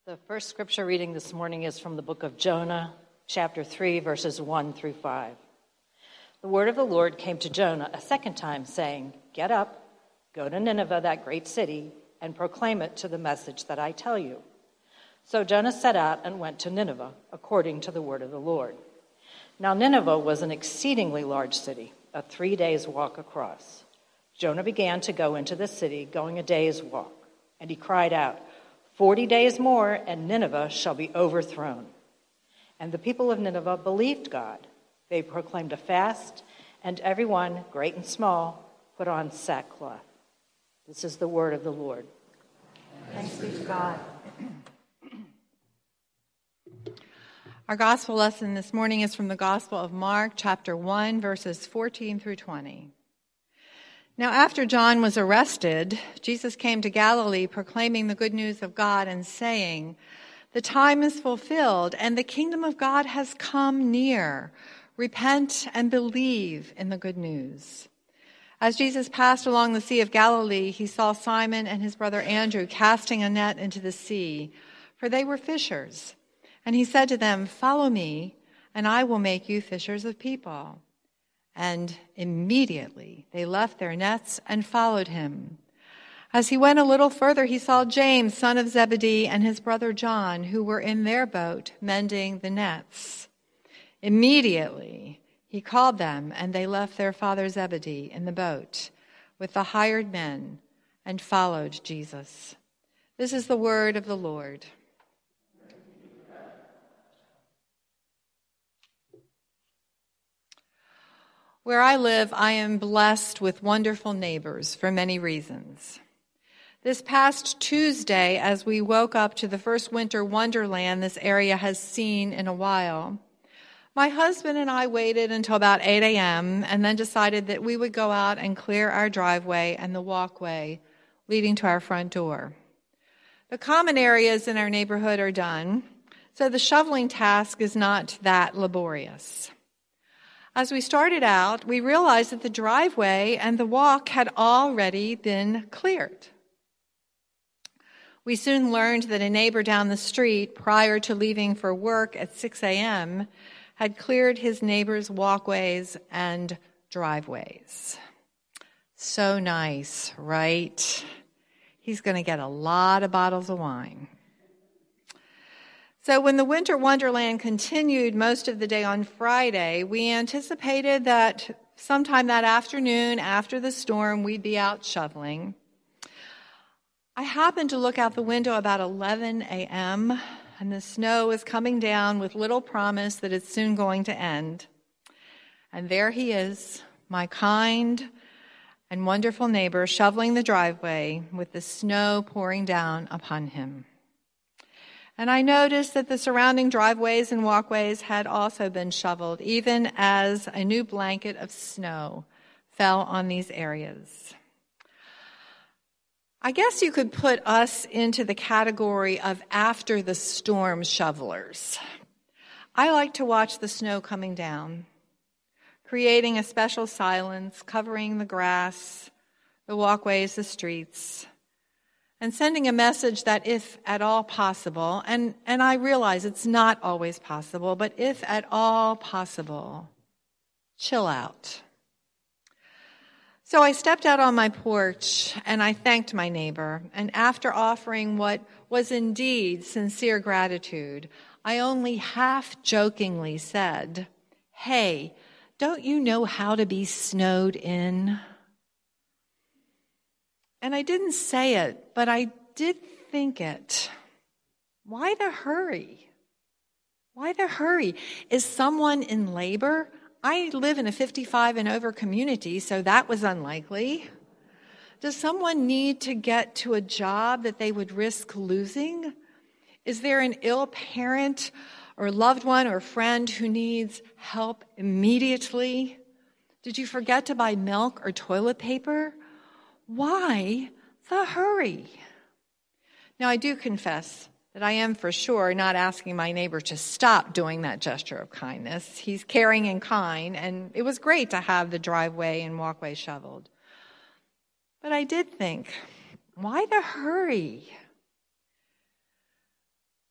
The first scripture reading this morning is from the book of Jonah, chapter 3, verses 1 through 5. The word of the Lord came to Jonah a second time, saying, "Get up, go to Nineveh, that great city, and proclaim it to the message that I tell you." So Jonah set out and went to Nineveh, according to the word of the Lord. Now Nineveh was an exceedingly large city, a 3 days' walk across. Jonah began to go into the city, going a day's walk, and he cried out, 40 days more, and Nineveh shall be overthrown. And the people of Nineveh believed God. They proclaimed a fast, and everyone, great and small, put on sackcloth. This is the word of the Lord. Thanks be to God. Our gospel lesson this morning is from the Gospel of Mark, chapter 1, verses 14 through 20. Now, after John was arrested, Jesus came to Galilee proclaiming the good news of God and saying, "The time is fulfilled and the kingdom of God has come near. Repent and believe in the good news." As Jesus passed along the Sea of Galilee, he saw Simon and his brother Andrew casting a net into the sea, for they were fishers. And he said to them, "Follow me, and I will make you fishers of people." And immediately they left their nets and followed him. As he went a little further, he saw James, son of Zebedee, and his brother John, who were in their boat mending the nets. Immediately he called them, and they left their father Zebedee in the boat with the hired men and followed Jesus. This is the word of the Lord. Where I live, I am blessed with wonderful neighbors for many reasons. This past Tuesday, as we woke up to the first winter wonderland this area has seen in a while, my husband and I waited until about 8 a.m. and then decided that we would go out and clear our driveway and the walkway leading to our front door. The common areas in our neighborhood are done, so the shoveling task is not that laborious. As we started out, we realized that the driveway and the walk had already been cleared. We soon learned that a neighbor down the street, prior to leaving for work at 6 a.m., had cleared his neighbor's walkways and driveways. So nice, right? He's going to get a lot of bottles of wine. So when the winter wonderland continued most of the day on Friday, we anticipated that sometime that afternoon after the storm, we'd be out shoveling. I happened to look out the window about 11 a.m., and the snow was coming down with little promise that it's soon going to end. And there he is, my kind and wonderful neighbor, shoveling the driveway with the snow pouring down upon him. And I noticed that the surrounding driveways and walkways had also been shoveled, even as a new blanket of snow fell on these areas. I guess you could put us into the category of after the storm shovelers. I like to watch the snow coming down, creating a special silence, covering the grass, the walkways, the streets, and sending a message that if at all possible, and I realize it's not always possible, but if at all possible, chill out. So I stepped out on my porch and I thanked my neighbor, and after offering what was indeed sincere gratitude, I only half-jokingly said, "Hey, don't you know how to be snowed in?" And I didn't say it, but I did think it. Why the hurry? Why the hurry? Is someone in labor? I live in a 55 and over community, so that was unlikely. Does someone need to get to a job that they would risk losing? Is there an ill parent or loved one or friend who needs help immediately? Did you forget to buy milk or toilet paper? Why the hurry? Now, I do confess that I am for sure not asking my neighbor to stop doing that gesture of kindness. He's caring and kind, and it was great to have the driveway and walkway shoveled. But I did think, why the hurry?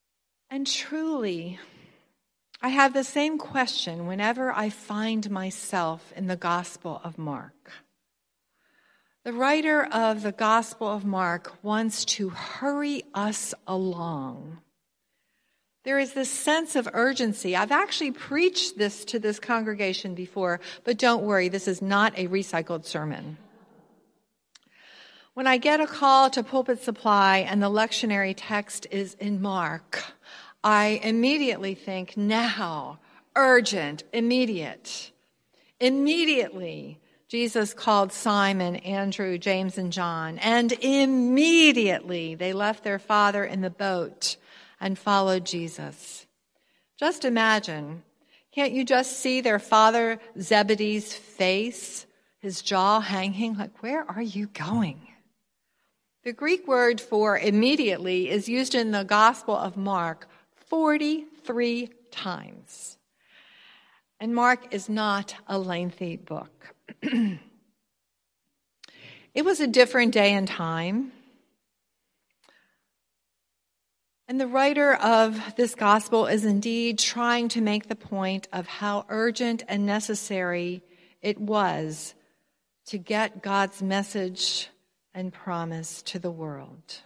And truly, I have the same question whenever I find myself in the Gospel of Mark. The writer of the Gospel of Mark wants to hurry us along. There is this sense of urgency. I've actually preached this to this congregation before, but don't worry, this is not a recycled sermon. When I get a call to Pulpit Supply and the lectionary text is in Mark, I immediately think, now, urgent, immediate. Immediately, Jesus called Simon, Andrew, James, and John, and immediately they left their father in the boat and followed Jesus. Just imagine, can't you just see their father Zebedee's face, his jaw hanging, like, where are you going? The Greek word for immediately is used in the Gospel of Mark 43 times. And Mark is not a lengthy book. It was a different day and time. And the writer of this gospel is indeed trying to make the point of how urgent and necessary it was to get God's message and promise to the world.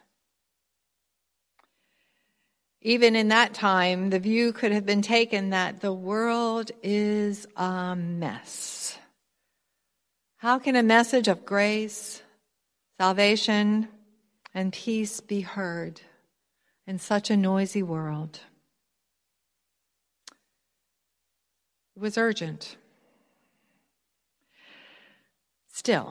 Even in that time, the view could have been taken that the world is a mess. How can a message of grace, salvation, and peace be heard in such a noisy world? It was urgent. Still,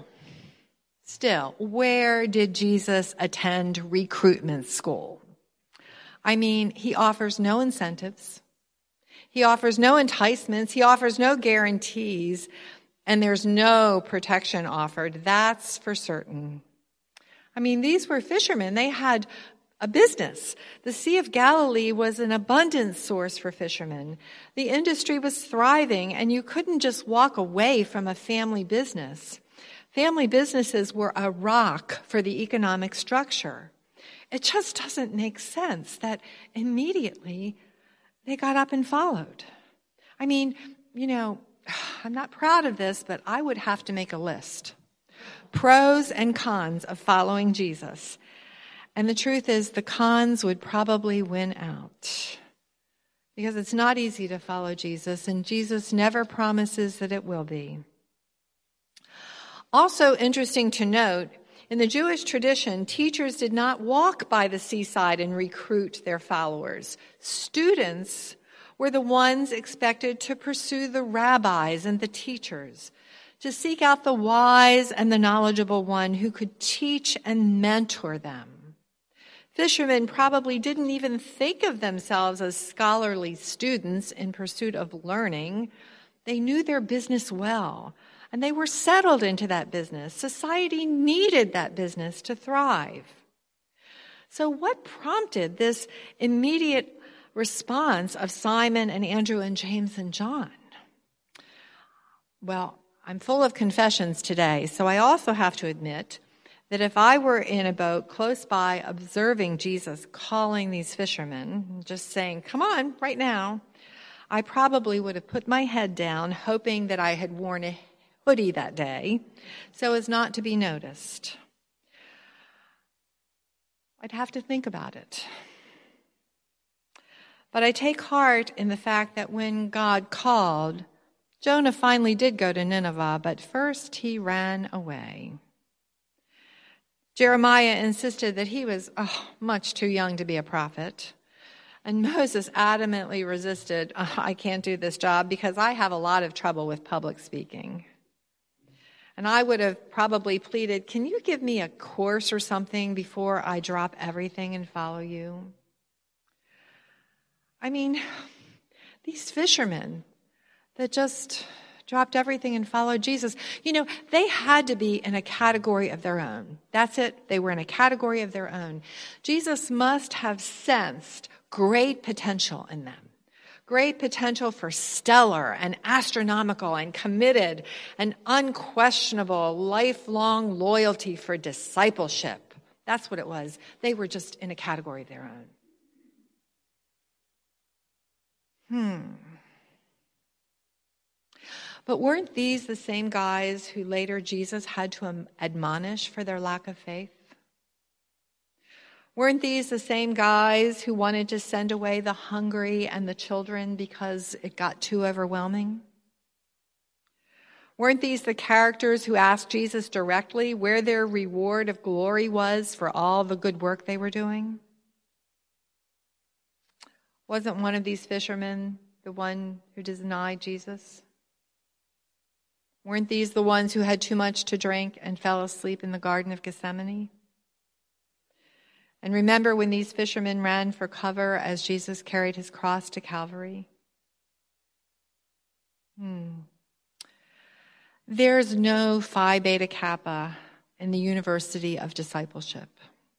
where did Jesus attend recruitment school? I mean, he offers no incentives. He offers no enticements. He offers no guarantees. And there's no protection offered. That's for certain. I mean, these were fishermen. They had a business. The Sea of Galilee was an abundant source for fishermen. The industry was thriving, and you couldn't just walk away from a family business. Family businesses were a rock for the economic structure. It just doesn't make sense that immediately they got up and followed. I mean, I'm not proud of this, but I would have to make a list. Pros and cons of following Jesus. And the truth is, the cons would probably win out. Because it's not easy to follow Jesus, and Jesus never promises that it will be. Also interesting to note, in the Jewish tradition, teachers did not walk by the seaside and recruit their followers. Students were the ones expected to pursue the rabbis and the teachers, to seek out the wise and the knowledgeable one who could teach and mentor them. Fishermen probably didn't even think of themselves as scholarly students in pursuit of learning. They knew their business well, and they were settled into that business. Society needed that business to thrive. So what prompted this immediate response of Simon and Andrew and James and John? Well, I'm full of confessions today, so I also have to admit that if I were in a boat close by observing Jesus calling these fishermen, just saying, come on, right now, I probably would have put my head down, hoping that I had worn a hoodie that day so as not to be noticed. I'd have to think about it. But I take heart in the fact that when God called, Jonah finally did go to Nineveh, but first he ran away. Jeremiah insisted that he was much too young to be a prophet. And Moses adamantly resisted, I can't do this job because I have a lot of trouble with public speaking. And I would have probably pleaded, can you give me a course or something before I drop everything and follow you? I mean, these fishermen that just dropped everything and followed Jesus, they had to be in a category of their own. That's it. They were in a category of their own. Jesus must have sensed great potential in them. Great potential for stellar and astronomical and committed and unquestionable lifelong loyalty for discipleship. That's what it was. They were just in a category of their own. But weren't these the same guys who later Jesus had to admonish for their lack of faith? Weren't these the same guys who wanted to send away the hungry and the children because it got too overwhelming? Weren't these the characters who asked Jesus directly where their reward of glory was for all the good work they were doing? Wasn't one of these fishermen the one who denied Jesus? Weren't these the ones who had too much to drink and fell asleep in the Garden of Gethsemane? And remember when these fishermen ran for cover as Jesus carried his cross to Calvary? There's no Phi Beta Kappa in the University of Discipleship.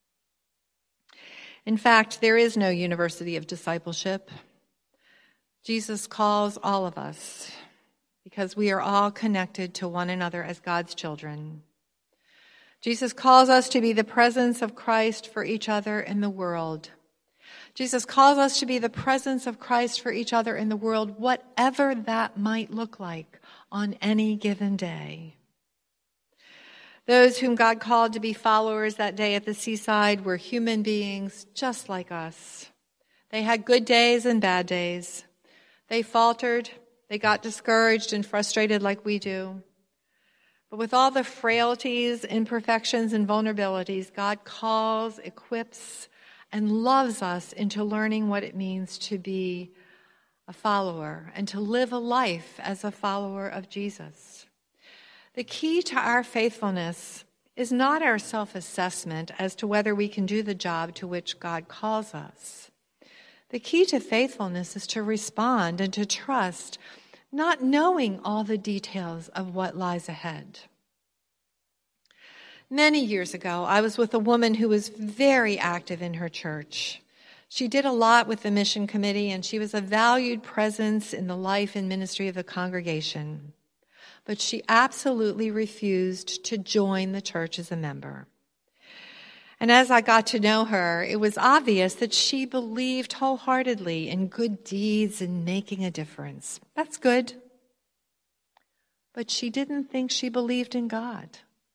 In fact, there is no University of Discipleship. Jesus calls all of us because we are all connected to one another as God's children. Jesus calls us to be the presence of Christ for each other in the world. Jesus calls us to be the presence of Christ for each other in the world, whatever that might look like on any given day. Those whom God called to be followers that day at the seaside were human beings just like us. They had good days and bad days. They faltered, they got discouraged and frustrated like we do. But with all the frailties, imperfections, and vulnerabilities, God calls, equips, and loves us into learning what it means to be a follower and to live a life as a follower of Jesus. The key to our faithfulness is not our self-assessment as to whether we can do the job to which God calls us. The key to faithfulness is to respond and to trust, not knowing all the details of what lies ahead. Many years ago, I was with a woman who was very active in her church. She did a lot with the mission committee, and she was a valued presence in the life and ministry of the congregation. But she absolutely refused to join the church as a member. And as I got to know her, it was obvious that she believed wholeheartedly in good deeds and making a difference. That's good. But she didn't think she believed in God.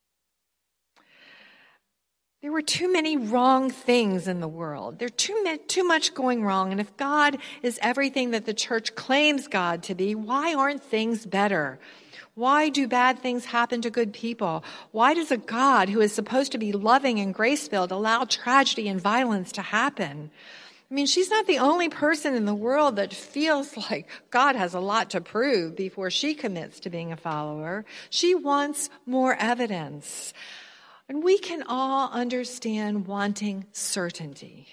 There were too many wrong things in the world. There's too much going wrong. And if God is everything that the church claims God to be, why aren't things better? Why do bad things happen to good people? Why does a God who is supposed to be loving and grace-filled allow tragedy and violence to happen? I mean, she's not the only person in the world that feels like God has a lot to prove before she commits to being a follower. She wants more evidence. And we can all understand wanting certainty.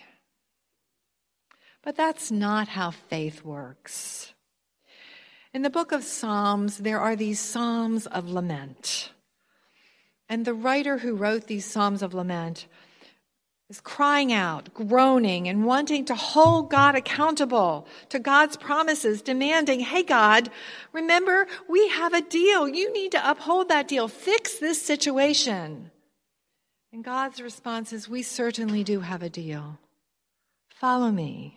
But that's not how faith works. In the book of Psalms, there are these Psalms of lament. And the writer who wrote these Psalms of lament is crying out, groaning, and wanting to hold God accountable to God's promises, demanding, hey, God, remember, we have a deal. You need to uphold that deal. Fix this situation. And God's response is, we certainly do have a deal. Follow me.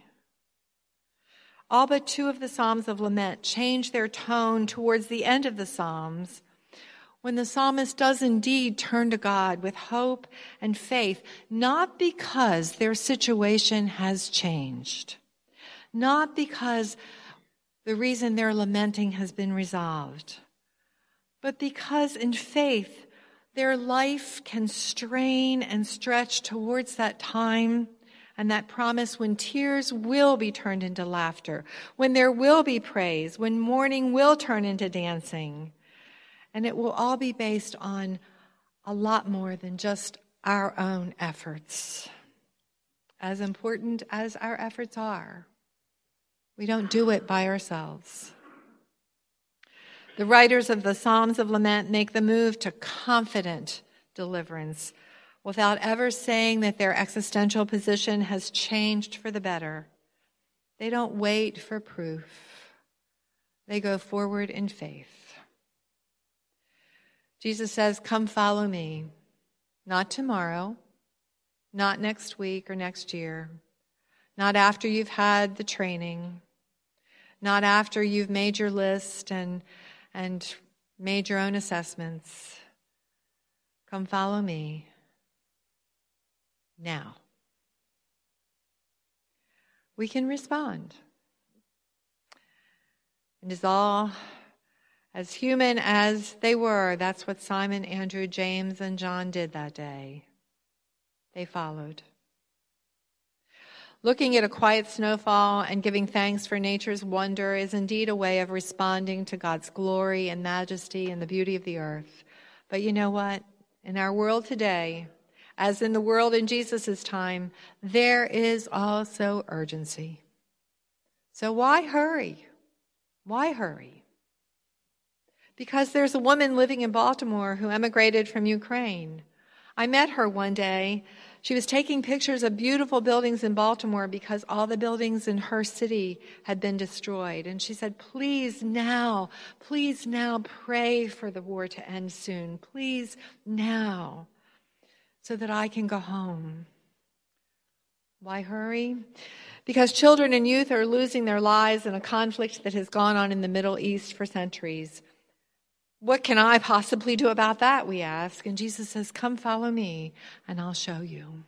All but two of the Psalms of lament change their tone towards the end of the Psalms, when the psalmist does indeed turn to God with hope and faith, not because their situation has changed, not because the reason they're lamenting has been resolved, but because in faith their life can strain and stretch towards that time and that promise when tears will be turned into laughter, when there will be praise, when mourning will turn into dancing. And it will all be based on a lot more than just our own efforts. As important as our efforts are, we don't do it by ourselves. The writers of the Psalms of Lament make the move to confident deliverance without ever saying that their existential position has changed for the better. They don't wait for proof. They go forward in faith. Jesus says, come follow me. Not tomorrow, not next week or next year, not after you've had the training, not after you've made your list and made your own assessments. Come follow me now. We can respond. And as human as they were, that's what Simon, Andrew, James, and John did that day. They followed. Looking at a quiet snowfall and giving thanks for nature's wonder is indeed a way of responding to God's glory and majesty and the beauty of the earth. But you know what? In our world today, as in the world in Jesus' time, there is also urgency. So why hurry? Why hurry? Because there's a woman living in Baltimore who emigrated from Ukraine. I met her one day. She was taking pictures of beautiful buildings in Baltimore because all the buildings in her city had been destroyed. And she said, please now pray for the war to end soon. Please now, so that I can go home. Why hurry? Because children and youth are losing their lives in a conflict that has gone on in the Middle East for centuries. What can I possibly do about that, we ask. And Jesus says, come follow me, and I'll show you.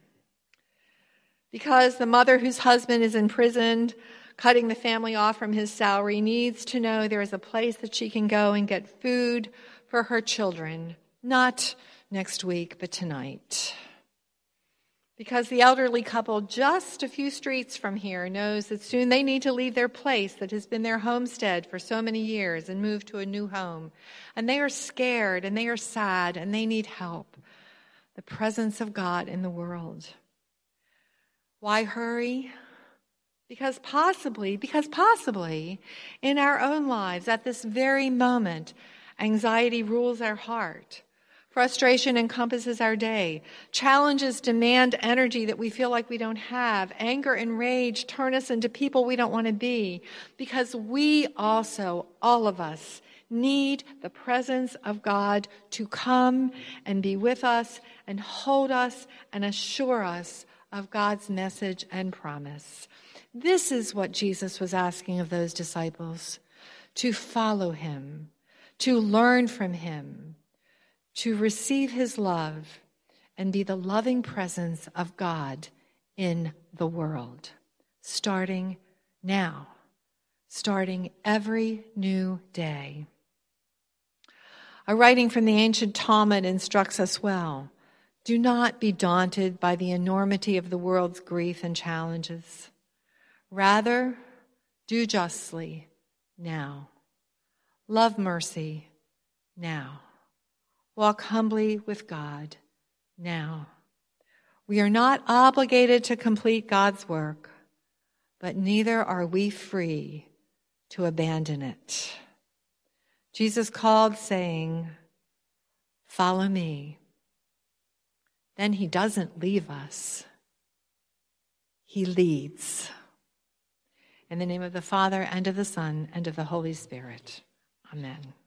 Because the mother whose husband is imprisoned, cutting the family off from his salary, needs to know there is a place that she can go and get food for her children. Not next week, but tonight. Because the elderly couple just a few streets from here knows that soon they need to leave their place that has been their homestead for so many years and move to a new home. And they are scared and they are sad and they need help. The presence of God in the world. Why hurry? Because possibly in our own lives at this very moment, anxiety rules our heart. Frustration encompasses our day. Challenges demand energy that we feel like we don't have. Anger and rage turn us into people we don't want to be. Because we also, all of us, need the presence of God to come and be with us and hold us and assure us of God's message and promise. This is what Jesus was asking of those disciples, to follow him, to learn from him, to receive his love and be the loving presence of God in the world, starting now, starting every new day. A writing from the ancient Talmud instructs us well. Do not be daunted by the enormity of the world's grief and challenges. Rather, do justly now. Love mercy now. Walk humbly with God now. We are not obligated to complete God's work, but neither are we free to abandon it. Jesus called, saying, follow me. Then he doesn't leave us. He leads. In the name of the Father, and of the Son, and of the Holy Spirit. Amen.